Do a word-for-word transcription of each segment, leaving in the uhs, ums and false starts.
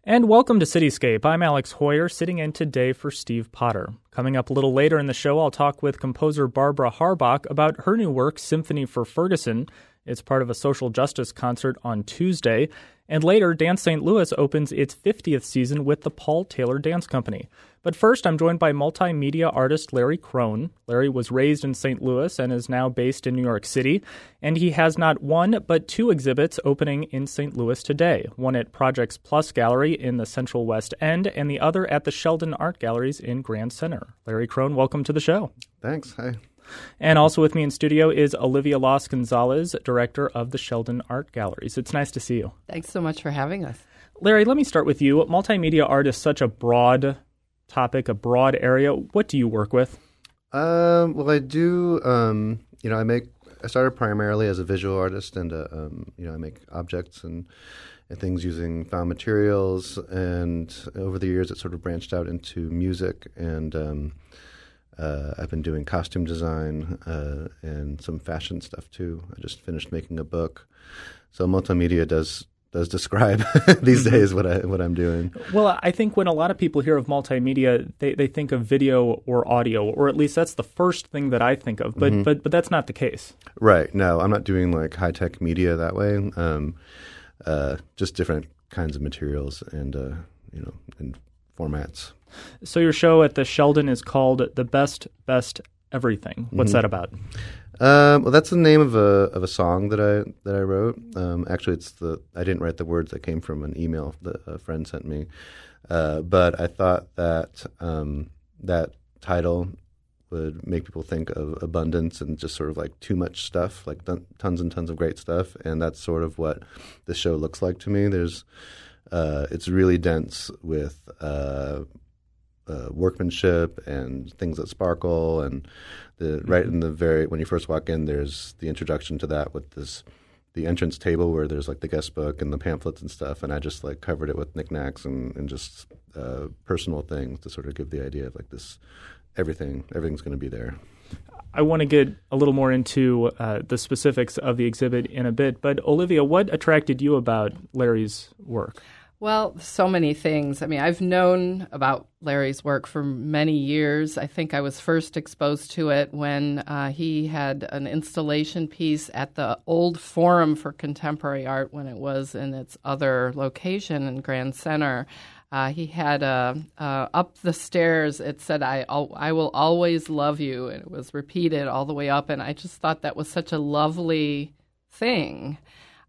And welcome to Cityscape. I'm Alex Hoyer, sitting in today for Steve Potter. Coming up a little later in the show, I'll talk with composer Barbara Harbach about her new work, Symphony for Ferguson. It's part of a social justice concert on Tuesday. And later, Dance Saint Louis opens its fiftieth season with the Paul Taylor Dance Company. But first, I'm joined by multimedia artist Larry Crone. Larry was raised in Saint Louis and is now based in New York City. And he has not one, but two exhibits opening in Saint Louis today. One at Projects Plus Gallery in the Central West End, and the other at the Sheldon Art Galleries in Grand Center. Larry Crone, welcome to the show. Thanks. Hi. And also with me in studio is Olivia Loss Gonzalez, director of the Sheldon Art Galleries. It's nice to see you. Thanks so much for having us. Larry, let me start with you. Multimedia art is such a broad topic, a broad area. What do you work with? Um, well, I do, um, you know, I make, I started primarily as a visual artist and, uh, um, you know, I make objects and, and things using found materials. And over the years, it sort of branched out into music and, um, Uh, I've been doing costume design uh, and some fashion stuff too. I just finished making a book, so multimedia does does describe these days what I what I'm doing. Well, I think when a lot of people hear of multimedia, they, they think of video or audio, or at least that's the first thing that I think of. But mm-hmm. but but that's not the case. Right? No, I'm not doing like high tech media that way. Um, uh, just different kinds of materials and uh, you know and formats. So your show at the Sheldon is called The Best, Best Everything. What's mm-hmm. that about? Um, well, that's the name of a of a song that I that I wrote. Um, actually, it's the I didn't write the words. That came from an email that a friend sent me. Uh, but I thought that um, that title would make people think of abundance and just sort of like too much stuff, like tons and tons of great stuff. And that's sort of what the show looks like to me. There's uh, it's really dense with Uh, Uh, workmanship and things that sparkle, and the right in the very when you first walk in, there's the introduction to that with this the entrance table where there's like the guest book and the pamphlets and stuff, and I just like covered it with knickknacks and, and just uh, personal things to sort of give the idea of like this everything everything's going to be there. I want to get a little more into uh, the specifics of the exhibit in a bit, but Olivia, what attracted you about Larry's work? Well, so many things. I mean, I've known about Larry's work for many years. I think I was first exposed to it when uh, he had an installation piece at the old Forum for Contemporary Art when it was in its other location in Grand Center. Uh, he had a, uh, up the stairs, it said, I, I will always love you, and it was repeated all the way up, and I just thought that was such a lovely thing.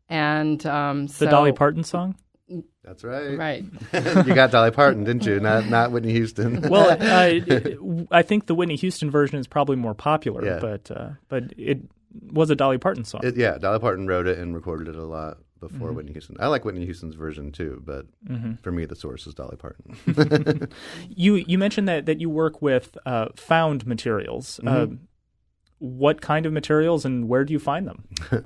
And um, so, the Dolly Parton song? That's right. Right. You got Dolly Parton, didn't you? Not not Whitney Houston. Well, uh, I think the Whitney Houston version is probably more popular, yeah. but uh, but it was a Dolly Parton song. It, yeah, Dolly Parton wrote it and recorded it a lot before mm-hmm. Whitney Houston. I like Whitney Houston's version too, but mm-hmm. for me the source is Dolly Parton. you you mentioned that, that you work with uh, found materials. Mm-hmm. Uh, what kind of materials and where do you find them?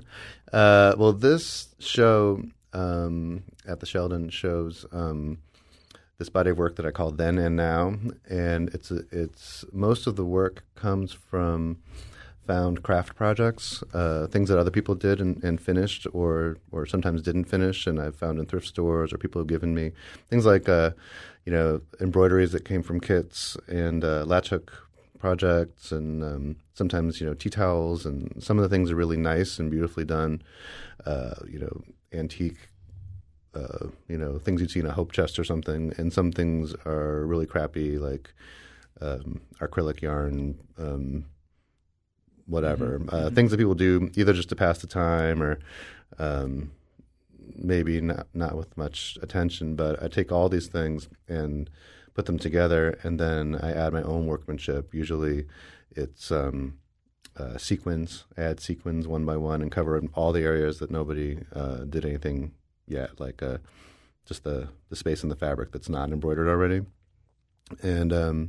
uh, well, this show um, at the Sheldon shows um, this body of work that I call Then and Now, and it's a, it's most of the work comes from found craft projects, uh, things that other people did and, and finished, or or sometimes didn't finish, and I've found in thrift stores or people have given me things like uh, you know embroideries that came from kits and uh, latch hook projects, and um, sometimes you know tea towels, and some of the things are really nice and beautifully done, uh, you know antique. Uh, you know, things you'd see in a Hope chest or something, and some things are really crappy, like um, acrylic yarn, um, whatever. Mm-hmm. Uh, things that people do either just to pass the time or um, maybe not, not with much attention. But I take all these things and put them together, and then I add my own workmanship. Usually it's um, uh, sequins. I add sequins one by one and cover all the areas that nobody uh, did anything yet, like uh, just the, the space in the fabric that's not embroidered already. And um,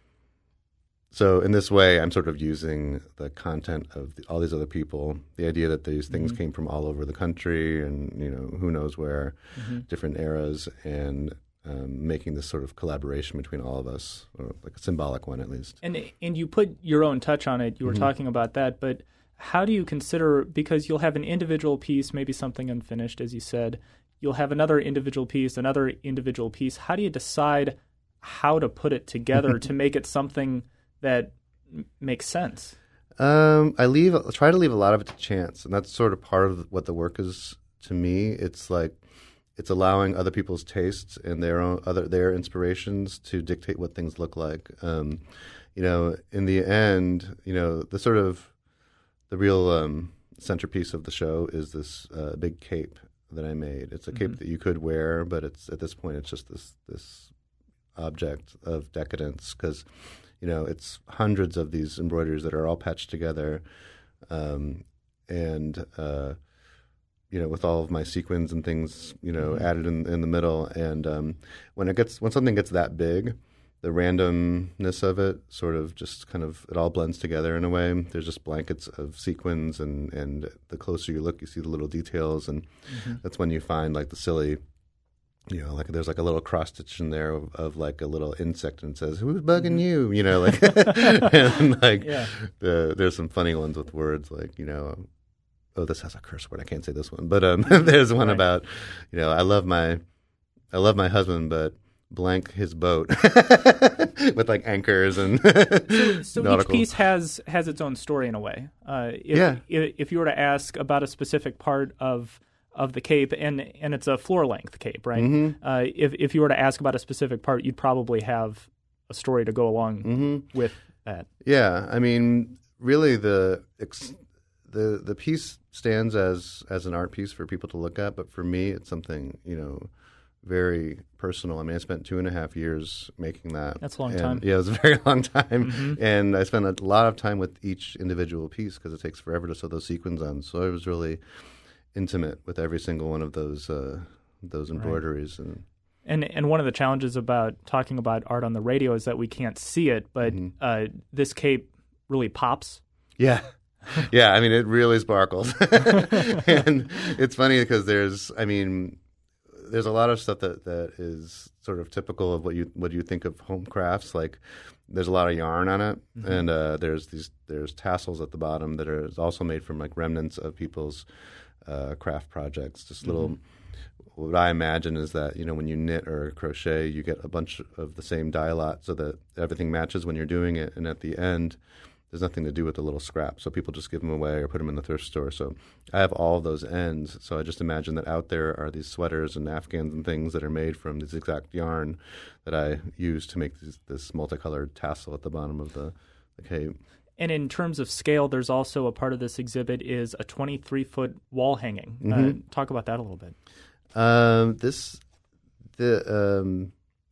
so in this way, I'm sort of using the content of the, all these other people, the idea that these things mm-hmm. came from all over the country and, you know, who knows where, mm-hmm. different eras, and um, making this sort of collaboration between all of us, or like a symbolic one at least. And, and you put your own touch on it. You were mm-hmm. talking about that, but how do you consider, because you'll have an individual piece, maybe something unfinished, as you said, you'll have another individual piece, another individual piece. How do you decide how to put it together to make it something that m- makes sense? Um, I leave try to leave a lot of it to chance, and that's sort of part of what the work is to me. It's like it's allowing other people's tastes and their own other their inspirations to dictate what things look like. Um, you know, in the end, you know, the sort of the real um, centerpiece of the show is this uh, big cape that I made. It's a mm-hmm. cape that you could wear, but it's at this point it's just this this object of decadence because, you know, it's hundreds of these embroideries that are all patched together, um, and uh, you know, with all of my sequins and things, you know, mm-hmm. added in, in the middle. And um, when it gets when something gets that big, the randomness of it sort of just kind of, it all blends together in a way. There's just blankets of sequins, and, and the closer you look, you see the little details, and mm-hmm. that's when you find like the silly, you know, like there's like a little cross stitch in there of, of like a little insect, and it says, "Who's bugging you?" You know, like, and like yeah. the, there's some funny ones with words like, you know, oh, this has a curse word. I can't say this one, but um, there's one right. about, you know, I love my, I love my husband, but blank his boat with like anchors and so, so each piece has has its own story in a way. Uh, if, yeah. if, if you were to ask about a specific part of of the cape, and and it's a floor length cape, right? Mm-hmm. Uh, if if you were to ask about a specific part, you'd probably have a story to go along mm-hmm. with that. Yeah, I mean, really, the ex- the the piece stands as as an art piece for people to look at, but for me, it's something, you know, very personal. I mean, I spent two and a half years making that. That's a long and, time. Yeah, it was a very long time. Mm-hmm. And I spent a lot of time with each individual piece because it takes forever to sew those sequins on. So I was really intimate with every single one of those uh, those embroideries. Right. And, and and one of the challenges about talking about art on the radio is that we can't see it, but mm-hmm. uh, this cape really pops. Yeah. Yeah, I mean, it really sparkles. And it's funny because there's, I mean, there's a lot of stuff that, that is sort of typical of what you what you think of home crafts. Like, there's a lot of yarn on it, mm-hmm. and uh, there's these there's tassels at the bottom that are also made from like remnants of people's uh, craft projects. Just little. Mm-hmm. What I imagine is that, you know, when you knit or crochet, you get a bunch of the same dye lot so that everything matches when you're doing it, and at the end, there's nothing to do with the little scraps. So people just give them away or put them in the thrift store. So I have all those ends. So I just imagine that out there are these sweaters and afghans and things that are made from this exact yarn that I use to make this, this multicolored tassel at the bottom of the, the cape. And in terms of scale, there's also a part of this exhibit is a twenty-three foot wall hanging. Mm-hmm. Uh, talk about that a little bit. Um, this, the, um,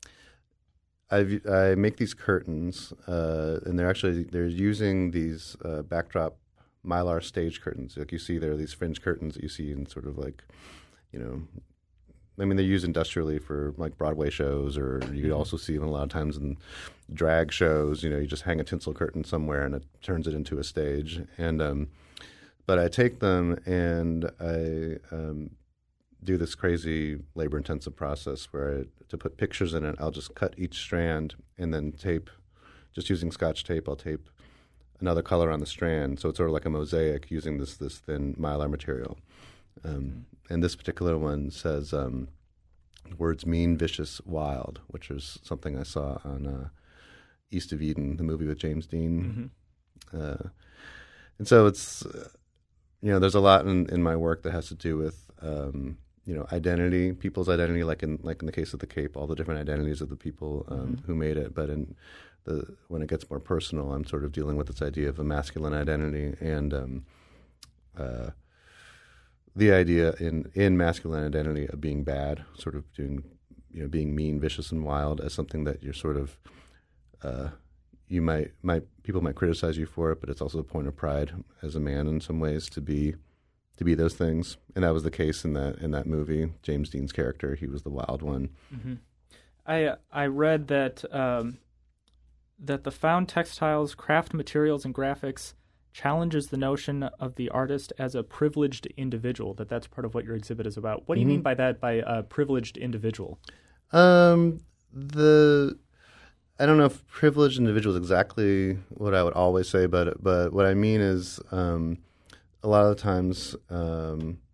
I I make these curtains, uh, and they're actually they're using these uh, backdrop mylar stage curtains. Like you see, there are these fringe curtains that you see in sort of like, you know, I mean, they're used industrially for like Broadway shows, or you also see them a lot of times in drag shows. You know, you just hang a tinsel curtain somewhere and it turns it into a stage. And um, but I take them and I um, do this crazy labor-intensive process where I, to put pictures in it, I'll just cut each strand and then tape, just using Scotch tape, I'll tape another color on the strand. So it's sort of like a mosaic using this this thin mylar material. Um, and this particular one says um, words mean, vicious, wild, which is something I saw on uh, East of Eden, the movie with James Dean. Mm-hmm. Uh, and so it's, uh, you know, there's a lot in, in my work that has to do with um, you know, identity, people's identity, like in like in the case of the cape, all the different identities of the people um, mm-hmm. who made it. But in the when it gets more personal, I'm sort of dealing with this idea of a masculine identity and um, uh, the idea in, in masculine identity of being bad, sort of doing, you know, being mean, vicious, and wild as something that you're sort of uh, you might might people might criticize you for it, but it's also a point of pride as a man in some ways to be. to be those things, and that was the case in that in that movie. James Dean's character, he was the wild one. Mm-hmm. I I read that um, that the found textiles, craft materials, and graphics challenges the notion of the artist as a privileged individual. That that's part of what your exhibit is about. What do you mm-hmm. mean by that? By a privileged individual? Um, the I don't know if privileged individual is exactly what I would always say, but but what I mean is. Um, A lot of the times, um,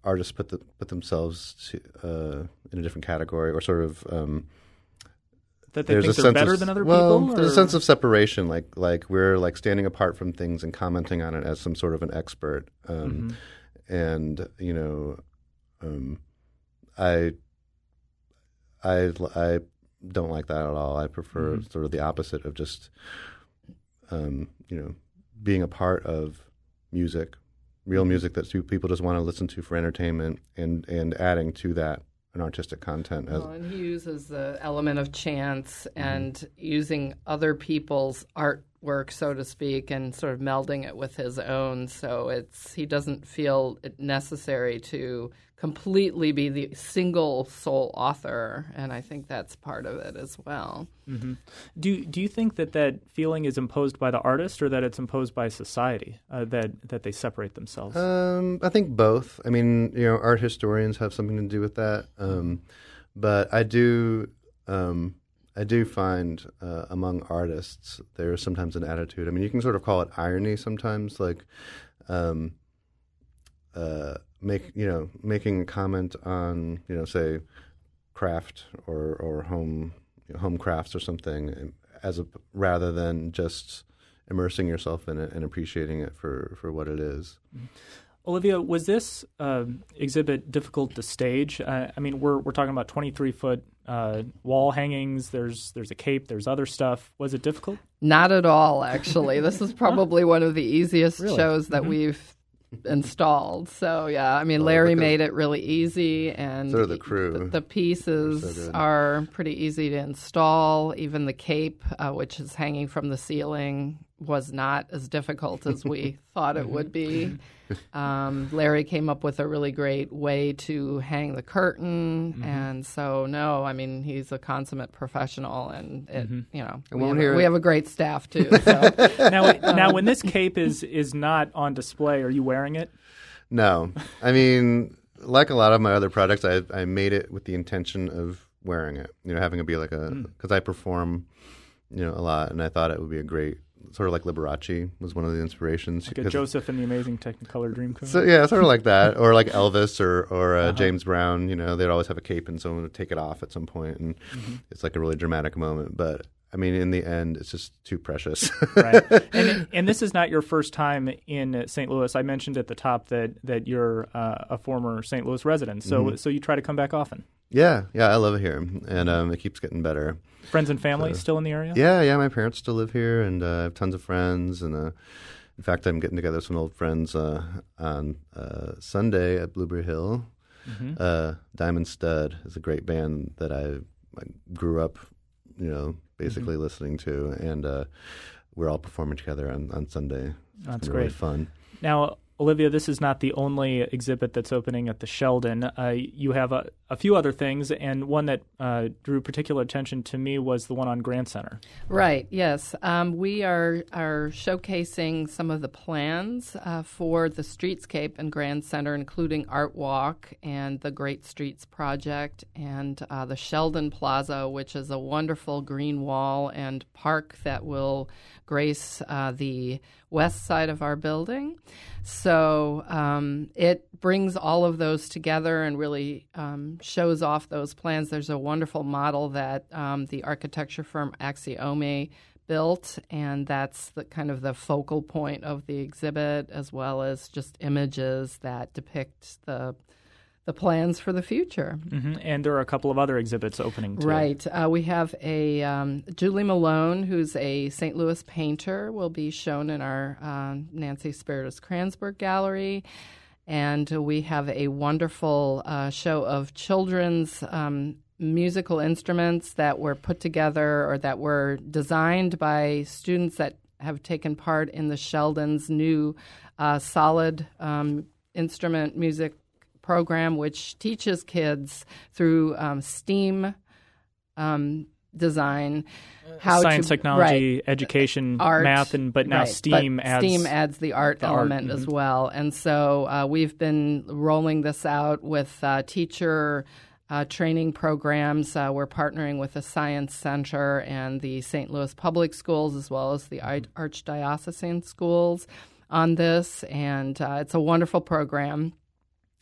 artists put the, put themselves to, uh, in a different category, or sort of um, that they there's think a they're sense better of, than other well, people. There's or? a sense of separation, like like we're like standing apart from things and commenting on it as some sort of an expert. Um, mm-hmm. And you know, um, I I I don't like that at all. I prefer mm-hmm. sort of the opposite of just um, you know being a part of music. Real music that people just want to listen to for entertainment, and, and adding to that an artistic content. As well, and he uses the element of chance and mm-hmm. using other people's artwork, so to speak, and sort of melding it with his own. So it's he doesn't feel it necessary to completely be the single sole author, and I think that's part of it as well. Mm-hmm. Do do you think that that feeling is imposed by the artist, or that it's imposed by society, uh, that that they separate themselves? Um, I think both. I mean, you know, art historians have something to do with that, um, but I do. Um, I do find uh, among artists there is sometimes an attitude. I mean, you can sort of call it irony sometimes, like. Um, uh, Make you know making a comment on you know say craft or or home you know, home crafts or something as a rather than just immersing yourself in it and appreciating it for, for what it is. Mm-hmm. Olivia, was this uh, exhibit difficult to stage? Uh, I mean, we're we're talking about twenty-three foot uh, wall hangings. There's there's a cape. There's other stuff. Was it difficult? Not at all, actually. This is probably one of the easiest really? shows that mm-hmm. we've installed. So yeah, I mean, oh, Larry made it really easy, and so the crew. The, the pieces so are pretty easy to install. Even the cape, uh, which is hanging from the ceiling, was not as difficult as we thought it would be. Um, Larry came up with a really great way to hang the curtain, mm-hmm. and so no, I mean, he's a consummate professional, and it, mm-hmm. you know, we have, a, we have a great staff too. So. now, now, when this cape is is not on display, are you wearing it? No, I mean, like a lot of my other products, I I made it with the intention of wearing it. You know, having it be like a because mm. I perform, you know, a lot, and I thought it would be a great. Sort of like Liberace was one of the inspirations. Like a Joseph and the Amazing Technicolor Dreamcoat. So yeah, sort of like that, or like Elvis or or uh, uh-huh. James Brown. You know, they'd always have a cape and someone would take it off at some point, and mm-hmm. it's like a really dramatic moment. But I mean, in the end, it's just too precious. Right. And and this is not your first time in Saint Louis. I mentioned at the top that that you're uh, a former Saint Louis resident, so mm-hmm. so you try to come back often. Yeah, yeah, I love it here, and um, it keeps getting better. Friends and family so, still in the area? Yeah, yeah, my parents still live here, and uh, I have tons of friends. And uh, in fact, I'm getting together with some old friends uh, on uh, Sunday at Blueberry Hill. Mm-hmm. Uh, Diamond Stud is a great band that I, I grew up, you know, basically mm-hmm. listening to, and uh, we're all performing together on, on Sunday. It's That's been great. Really fun. Now, Olivia, this is not the only exhibit that's opening at the Sheldon. Uh, you have a, a few other things, and one that uh, drew particular attention to me was the one on Grand Center. Right, yes. Um, we are are showcasing some of the plans uh, for the streetscape in Grand Center, including Art Walk and the Great Streets Project and uh, the Sheldon Plaza, which is a wonderful green wall and park that will grace uh, the west side of our building. So um, it brings all of those together and really um, shows off those plans. There's a wonderful model that um, the architecture firm Axiome built, and that's the kind of the focal point of the exhibit, as well as just images that depict the the plans for the future. Mm-hmm. And there are a couple of other exhibits opening too. Right. Uh, we have a um, Julie Malone, who's a Saint Louis painter, will be shown in our uh, Nancy Spiritus Kransberg Gallery. And we have a wonderful uh, show of children's um, musical instruments that were put together or that were designed by students that have taken part in the Sheldon's new uh, solid um, instrument music program, which teaches kids through um, STEAM um, design how science, to, technology, right, education, art, math, and but now right, STEAM but adds STEAM adds the art the element art. as Mm-hmm. well. And so uh, we've been rolling this out with uh, teacher uh, training programs. Uh, we're partnering with the Science Center and the Saint Louis Public Schools, as well as the Archdiocesan schools on this, and uh, it's a wonderful program.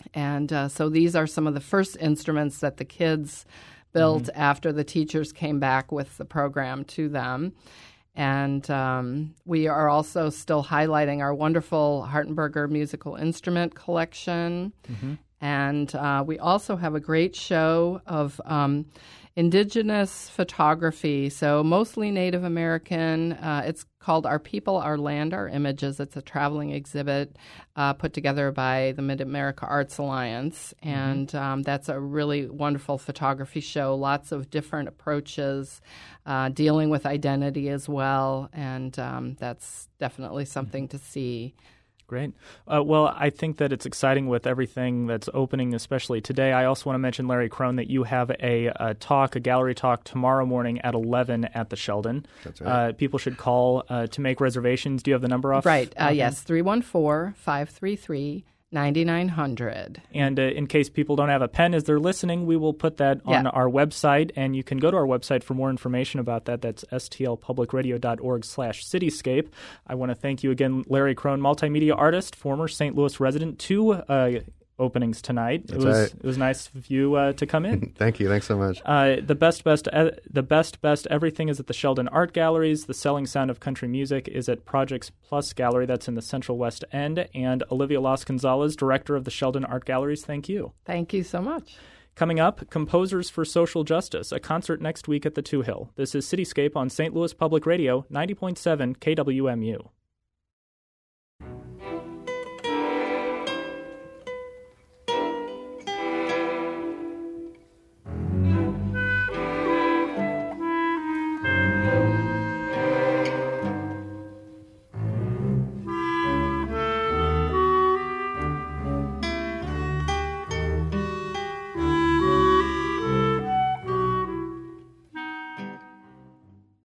And uh, so these are some of the first instruments that the kids built mm-hmm. after the teachers came back with the program to them. And um, we are also still highlighting our wonderful Hartenberger musical instrument collection. Mm-hmm. And uh, we also have a great show of um, indigenous photography, so mostly Native American. Uh, it's called Our People, Our Land, Our Images. It's a traveling exhibit uh, put together by the Mid-America Arts Alliance, and mm-hmm. um, that's a really wonderful photography show, lots of different approaches, uh, dealing with identity as well, and um, that's definitely something mm-hmm. to see. Great. Uh, well, I think that it's exciting with everything that's opening, especially today. I also want to mention, Larry Crone, that you have a, a talk, a gallery talk tomorrow morning at eleven at the Sheldon. That's right. Uh, people should call uh, to make reservations. Do you have the number off? Right. Uh, yes, three one four, five three three, nine nine zero zero. And uh, in case people don't have a pen as they're listening, we will put that on yeah. our website, and you can go to our website for more information about that. That's stlpublicradio.org slash cityscape. I want to thank you again, Larry Crone, multimedia artist, former Saint Louis resident, two uh, openings tonight. That's it was right. It was nice of you uh, to come in. Thank you. Thanks so much. Uh, the best, best, uh, the best, best everything is at the Sheldon Art Galleries. The Selling Sound of Country Music is at Projects Plus Gallery. That's in the Central West End. And Olivia Las Gonzalez, director of the Sheldon Art Galleries. Thank you. Thank you so much. Coming up, Composers for Social Justice, a concert next week at the Two Hill. This is Cityscape on Saint Louis Public Radio, ninety point seven K W M U.